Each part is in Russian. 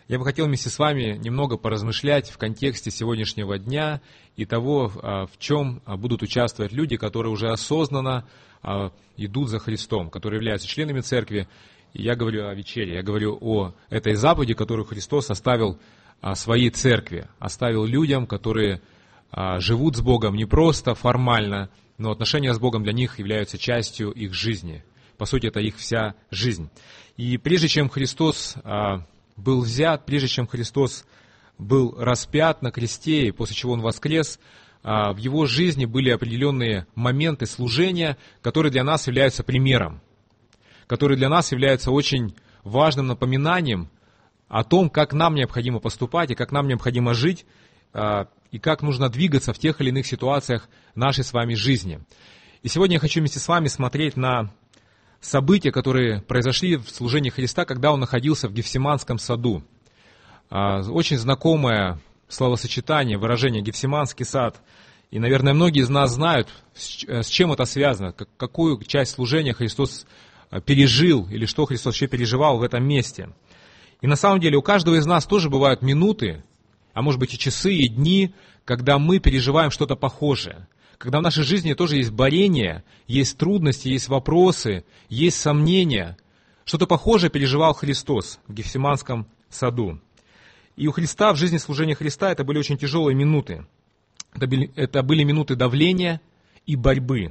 Я бы хотел вместе с вами немного поразмышлять в контексте сегодняшнего дня и того, в чем будут участвовать люди, которые уже осознанно идут за Христом, которые являются членами церкви. И я говорю о вечере, я говорю о этой заповеди, которую Христос оставил своей церкви, оставил людям, которые живут с Богом не просто формально, но отношения с Богом для них являются частью их жизни. По сути, это их вся жизнь. И прежде чем Христос был взят, прежде чем Христос был распят на кресте, и после чего Он воскрес, в Его жизни были определенные моменты служения, которые для нас являются примером, которые для нас являются очень важным напоминанием о том, как нам необходимо поступать, и как нам необходимо жить, и как нужно двигаться в тех или иных ситуациях нашей с вами жизни. И сегодня я хочу вместе с вами смотреть на события, которые произошли в служении Христа, когда Он находился в Гефсиманском саду. Очень знакомое словосочетание, выражение «Гефсиманский сад». И, наверное, многие из нас знают, с чем это связано, какую часть служения Христос пережил, или что Христос вообще переживал в этом месте. И на самом деле у каждого из нас тоже бывают минуты, а может быть и часы, и дни, когда мы переживаем что-то похожее. Когда в нашей жизни тоже есть борение, есть трудности, есть вопросы, есть сомнения. Что-то похожее переживал Христос в Гефсиманском саду. И у Христа, в жизни служения Христа, это были очень тяжелые минуты. Это были минуты давления и борьбы.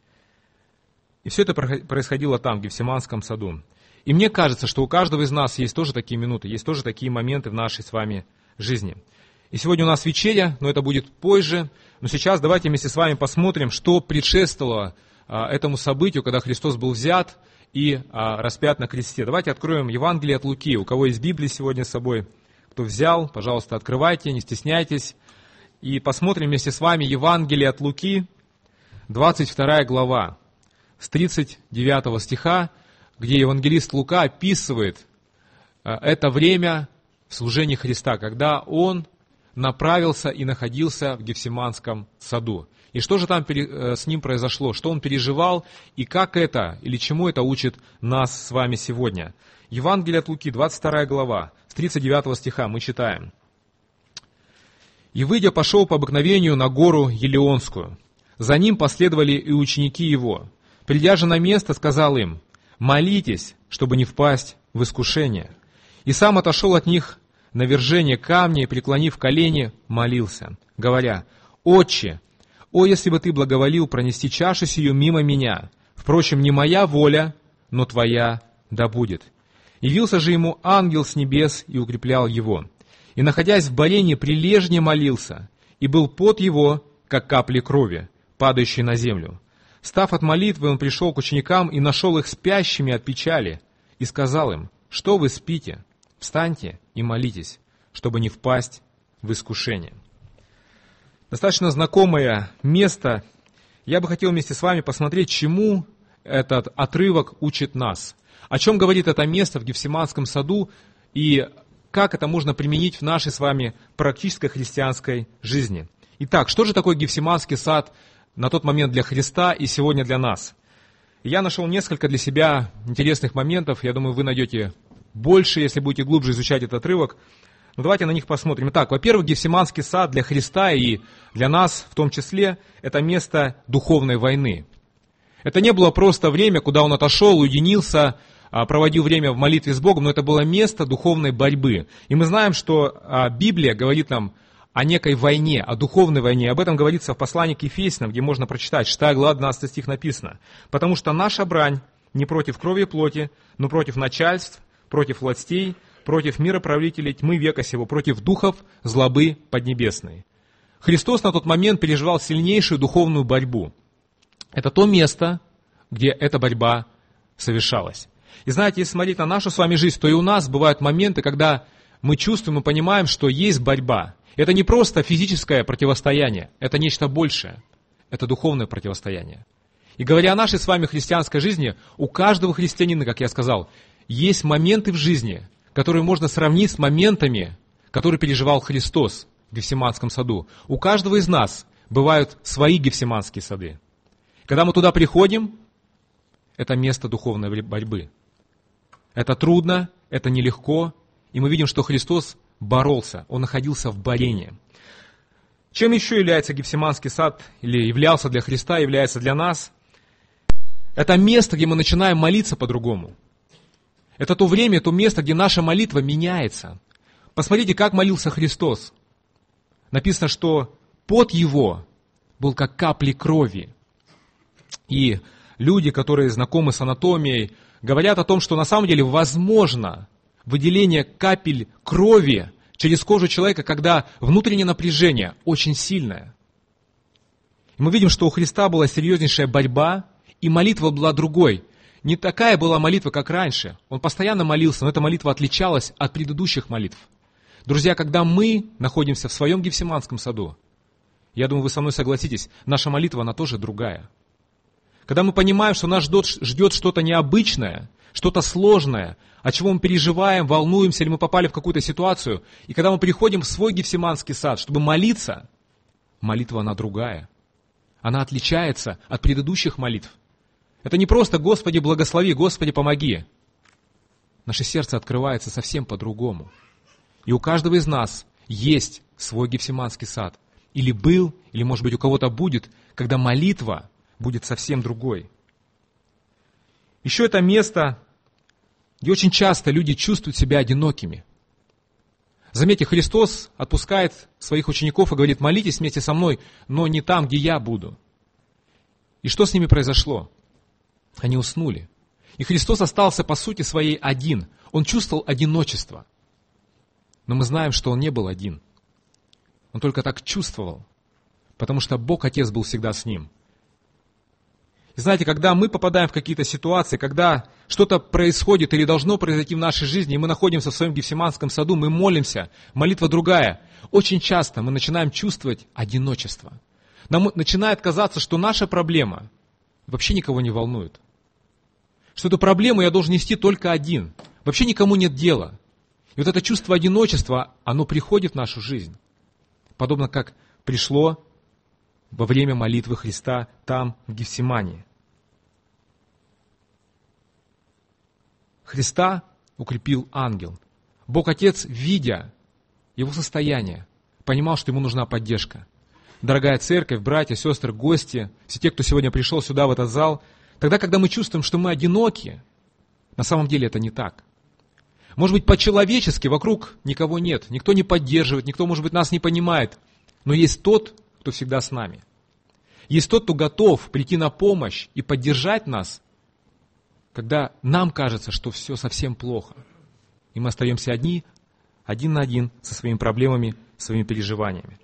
И все это происходило там, в Гефсиманском саду. И мне кажется, что у каждого из нас есть тоже такие минуты, есть тоже такие моменты в нашей с вами жизни. И сегодня у нас вечеря, но это будет позже. Но сейчас давайте вместе с вами посмотрим, что предшествовало этому событию, когда Христос был взят и распят на кресте. Давайте откроем Евангелие от Луки. У кого есть Библия сегодня с собой, кто взял, пожалуйста, открывайте, не стесняйтесь. И посмотрим вместе с вами Евангелие от Луки, 22 глава, с 39 стиха, где евангелист Лука описывает это время в служении Христа, когда Он направился и находился в Гефсиманском саду. И что же там с Ним произошло, что Он переживал, и как это, или чему это учит нас с вами сегодня. Евангелие от Луки, 22 глава, с 39 стиха мы читаем. «И, выйдя, пошел по обыкновению на гору Елеонскую. За Ним последовали и ученики Его. Придя же на место, сказал им: молитесь, чтобы не впасть в искушение. И сам отошел от них на вержение камня и, преклонив колени, молился, говоря: Отче, о, если бы Ты благоволил пронести чашу сию мимо меня, впрочем, не моя воля, но Твоя да будет. Явился же ему ангел с небес и укреплял его. И, находясь в борении, прилежнее молился, и был пот его, как капли крови, падающие на землю. Став от молитвы, он пришел к ученикам и нашел их спящими от печали, и сказал им: что вы спите? Встаньте и молитесь, чтобы не впасть в искушение». Достаточно знакомое место. Я бы хотел вместе с вами посмотреть, чему этот отрывок учит нас. О чем говорит это место в Гефсиманском саду и как это можно применить в нашей с вами практической христианской жизни. Итак, что же такое Гефсиманский сад на тот момент для Христа и сегодня для нас? Я нашел несколько для себя интересных моментов. Я думаю, вы найдете больше, если будете глубже изучать этот отрывок. Но давайте на них посмотрим. Итак, во-первых, Гефсиманский сад для Христа и для нас в том числе – это место духовной войны. Это не было просто время, куда он отошел, уединился, проводил время в молитве с Богом, но это было место духовной борьбы. И мы знаем, что Библия говорит нам о некой войне, о духовной войне. Об этом говорится в послании к Ефесянам, где можно прочитать, 6 глава, 12 стих написано. «Потому что наша брань не против крови и плоти, но против начальств, против властей, против мироправителей тьмы века сего, против духов злобы поднебесной». Христос на тот момент переживал сильнейшую духовную борьбу. Это то место, где эта борьба совершалась. И знаете, если смотреть на нашу с вами жизнь, то и у нас бывают моменты, когда мы чувствуем и понимаем, что есть борьба. Это не просто физическое противостояние, это нечто большее. Это духовное противостояние. И говоря о нашей с вами христианской жизни, у каждого христианина, как я сказал, есть моменты в жизни, которые можно сравнить с моментами, которые переживал Христос в Гефсиманском саду. У каждого из нас бывают свои Гефсиманские сады. Когда мы туда приходим, это место духовной борьбы. Это трудно, это нелегко, И мы видим, что Христос боролся, Он находился в борении. Чем еще является Гефсиманский сад, или являлся для Христа, является для нас? Это место, где мы начинаем молиться по-другому. Это то время, то место, где наша молитва меняется. Посмотрите, как молился Христос. Написано, что пот Его был как капли крови. И люди, которые знакомы с анатомией, говорят о том, что на самом деле возможно выделение капель крови через кожу человека, когда внутреннее напряжение очень сильное. И мы видим, что у Христа была серьезнейшая борьба, и молитва была другой. Не такая была молитва, как раньше. Он постоянно молился, но эта молитва отличалась от предыдущих молитв. Друзья, когда мы находимся в своем Гефсиманском саду, я думаю, вы со мной согласитесь, наша молитва, она тоже другая. Когда мы понимаем, что нас ждет что-то необычное, что-то сложное, от чего мы переживаем, волнуемся, или мы попали в какую-то ситуацию, и когда мы приходим в свой Гефсиманский сад, чтобы молиться, молитва, она другая. Она отличается от предыдущих молитв. Это не просто «Господи, благослови», «Господи, помоги». Наше сердце открывается совсем по-другому. И у каждого из нас есть свой Гефсиманский сад. Или был, или, может быть, у кого-то будет, когда молитва будет совсем другой. Еще это место, где очень часто люди чувствуют себя одинокими. Заметьте, Христос отпускает своих учеников и говорит: молитесь вместе со мной, но не там, где я буду. И что с ними произошло? Они уснули. И Христос остался по сути своей один. Он чувствовал одиночество. Но мы знаем, что Он не был один. Он только так чувствовал, потому что Бог Отец был всегда с Ним. И знаете, когда мы попадаем в какие-то ситуации, когда что-то происходит или должно произойти в нашей жизни, и мы находимся в своем Гефсиманском саду, мы молимся, молитва другая, очень часто мы начинаем чувствовать одиночество. Нам начинает казаться, что наша проблема вообще никого не волнует. Что эту проблему я должен нести только один. Вообще никому нет дела. И вот это чувство одиночества, оно приходит в нашу жизнь. Подобно как пришло во время молитвы Христа там, в Гефсимании. Христа укрепил ангел. Бог Отец, видя его состояние, понимал, что ему нужна поддержка. Дорогая церковь, братья, сестры, гости, все те, кто сегодня пришел сюда, в этот зал, тогда, когда мы чувствуем, что мы одиноки, на самом деле это не так. Может быть, по-человечески вокруг никого нет, никто не поддерживает, никто, может быть, нас не понимает, но есть тот, кто всегда с нами. Есть тот, кто готов прийти на помощь и поддержать нас, когда нам кажется, что все совсем плохо. И мы остаемся один на один со своими проблемами, своими переживаниями.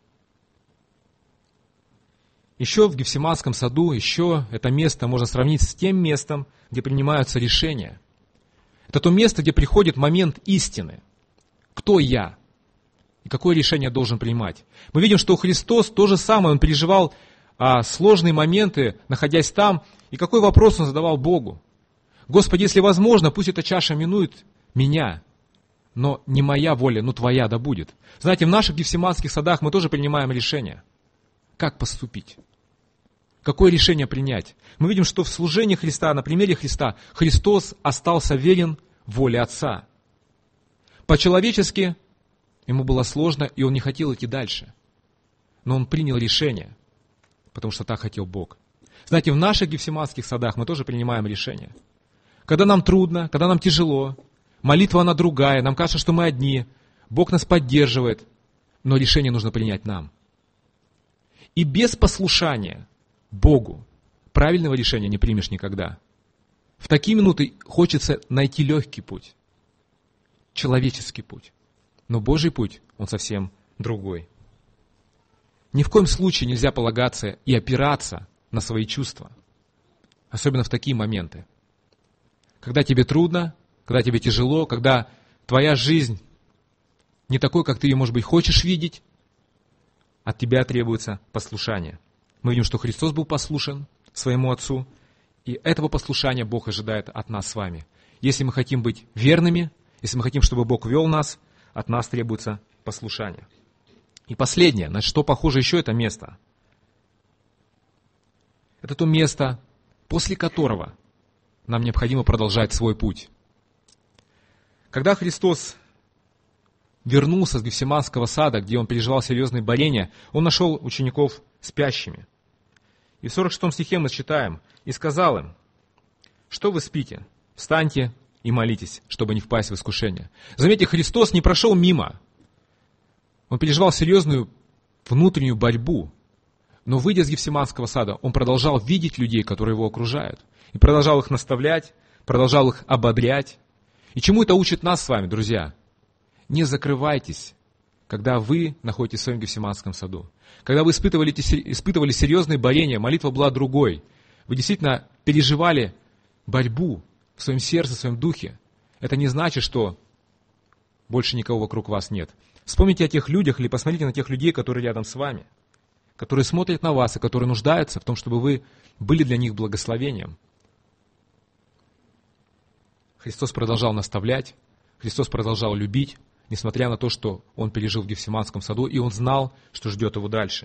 Еще в Гефсиманском саду, это место можно сравнить с тем местом, где принимаются решения. Это то место, где приходит момент истины. Кто я? И какое решение я должен принимать? Мы видим, что Христос то же самое, Он переживал сложные моменты, находясь там, и какой вопрос Он задавал Богу? Господи, если возможно, пусть эта чаша минует меня, но не моя воля, но Твоя да будет. Знаете, в наших Гефсиманских садах мы тоже принимаем решение. Как поступить? Какое решение принять? Мы видим, что в служении Христа, на примере Христа, Христос остался верен воле Отца. По-человечески ему было сложно, и он не хотел идти дальше. Но он принял решение, потому что так хотел Бог. Знаете, в наших Гефсиманских садах мы тоже принимаем решения. Когда нам трудно, когда нам тяжело, молитва она другая, нам кажется, что мы одни, Бог нас поддерживает, но решение нужно принять нам. И без послушания Богу правильного решения не примешь никогда. В такие минуты хочется найти легкий путь, человеческий путь. Но Божий путь, он совсем другой. Ни в коем случае нельзя полагаться и опираться на свои чувства. Особенно в такие моменты. Когда тебе трудно, когда тебе тяжело, когда твоя жизнь не такой, как ты ее, может быть, хочешь видеть, от тебя требуется послушание. Мы видим, что Христос был послушен своему Отцу, и этого послушания Бог ожидает от нас с вами. Если мы хотим быть верными, если мы хотим, чтобы Бог вел нас, от нас требуется послушание. И последнее, на что похоже еще это место? Это то место, после которого нам необходимо продолжать свой путь. Когда Христос вернулся с Гефсиманского сада, где он переживал серьезные боления, он нашел учеников спящими. И в 46 стихе мы читаем: «И сказал им: что вы спите? Встаньте и молитесь, чтобы не впасть в искушение». Заметьте, Христос не прошел мимо. Он переживал серьезную внутреннюю борьбу. Но, выйдя из Гефсиманского сада, он продолжал видеть людей, которые его окружают. И продолжал их наставлять, продолжал их ободрять. И чему это учит нас с вами, друзья? Не закрывайтесь, когда вы находитесь в своем Гефсиманском саду. Когда вы испытывали серьезные борения, молитва была другой. Вы действительно переживали борьбу в своем сердце, в своем духе. Это не значит, что больше никого вокруг вас нет. Вспомните о тех людях или посмотрите на тех людей, которые рядом с вами, которые смотрят на вас и которые нуждаются в том, чтобы вы были для них благословением. Христос продолжал наставлять, Христос продолжал любить, несмотря на то, что Он пережил в Гефсиманском саду, и Он знал, что ждет Его дальше.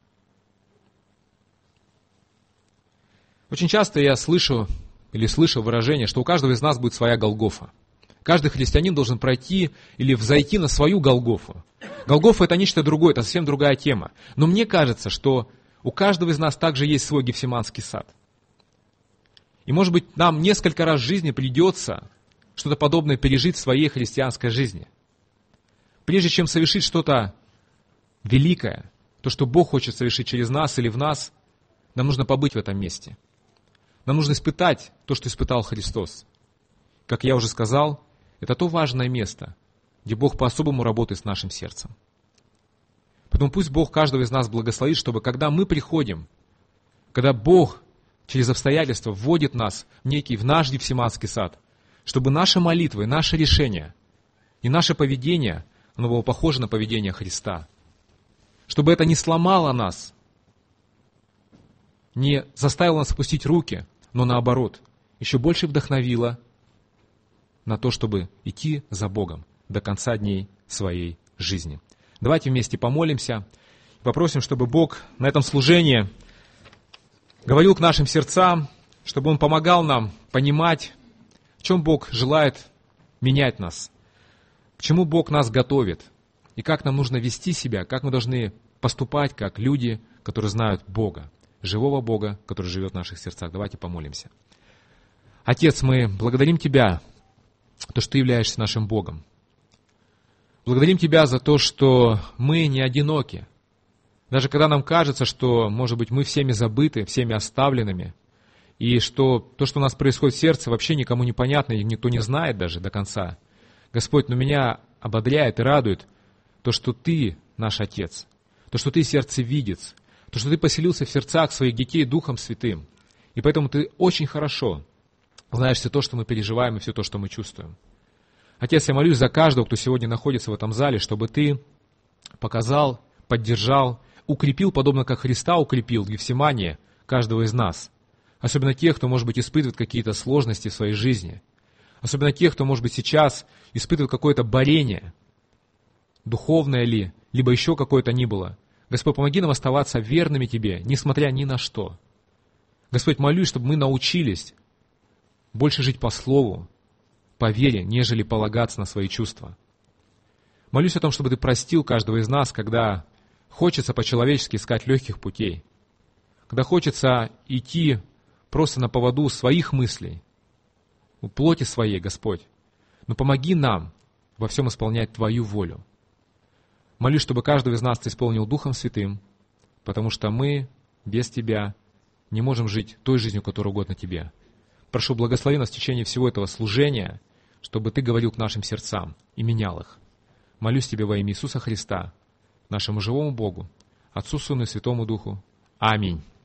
Очень часто я слышу выражение, что у каждого из нас будет своя Голгофа. Каждый христианин должен пройти или взойти на свою Голгофу. Голгофа — это нечто другое, это совсем другая тема. Но мне кажется, что у каждого из нас также есть свой Гефсиманский сад. И, может быть, нам несколько раз в жизни придется что-то подобное пережить в своей христианской жизни. Прежде чем совершить что-то великое, то, что Бог хочет совершить через нас или в нас, нам нужно побыть в этом месте. Нам нужно испытать то, что испытал Христос. Как я уже сказал, это то важное место, где Бог по-особому работает с нашим сердцем. Поэтому пусть Бог каждого из нас благословит, чтобы когда мы приходим, когда Бог через обстоятельства вводит нас в наш Гефсиманский сад, чтобы наши молитвы, наше решение и наше поведение, оно было похоже на поведение Христа. Чтобы это не сломало нас, не заставило нас опустить руки, но наоборот, еще больше вдохновило на то, чтобы идти за Богом до конца дней своей жизни. Давайте вместе помолимся и попросим, чтобы Бог на этом служении говорил к нашим сердцам, чтобы Он помогал нам понимать, в чем Бог желает менять нас, к чему Бог нас готовит, и как нам нужно вести себя, как мы должны поступать, как люди, которые знают Бога, живого Бога, который живет в наших сердцах. Давайте помолимся. Отец, мы благодарим Тебя, то, что Ты являешься нашим Богом. Благодарим Тебя за то, что мы не одиноки. Даже когда нам кажется, что, может быть, мы всеми забыты, всеми оставленными, и что то, что у нас происходит в сердце, вообще никому не понятно, и никто не знает даже до конца. Господь, но меня ободряет и радует то, что Ты наш Отец, то, что Ты сердцевидец, то, что Ты поселился в сердцах своих детей Духом Святым. И поэтому Ты очень хорошо знаешь все то, что мы переживаем, и все то, что мы чувствуем. Отец, я молюсь за каждого, кто сегодня находится в этом зале, чтобы Ты показал, поддержал, укрепил, подобно как Христа укрепил в Гефсимании каждого из нас. Особенно тех, кто, может быть, испытывает какие-то сложности в своей жизни. Особенно тех, кто, может быть, сейчас испытывает какое-то борение, духовное ли, либо еще какое-то ни было. Господь, помоги нам оставаться верными Тебе, несмотря ни на что. Господь, молюсь, чтобы мы научились больше жить по слову, по вере, нежели полагаться на свои чувства. Молюсь о том, чтобы Ты простил каждого из нас, когда хочется по-человечески искать легких путей, когда хочется идти просто на поводу своих мыслей, у плоти своей, Господь. Но помоги нам во всем исполнять Твою волю. Молюсь, чтобы каждого из нас Ты исполнил Духом Святым, потому что мы без Тебя не можем жить той жизнью, которая угодна Тебе. Прошу, благослови нас в течение всего этого служения, чтобы Ты говорил к нашим сердцам и менял их. Молюсь Тебе во имя Иисуса Христа, нашему живому Богу, Отцу, Сыну и Святому Духу. Аминь.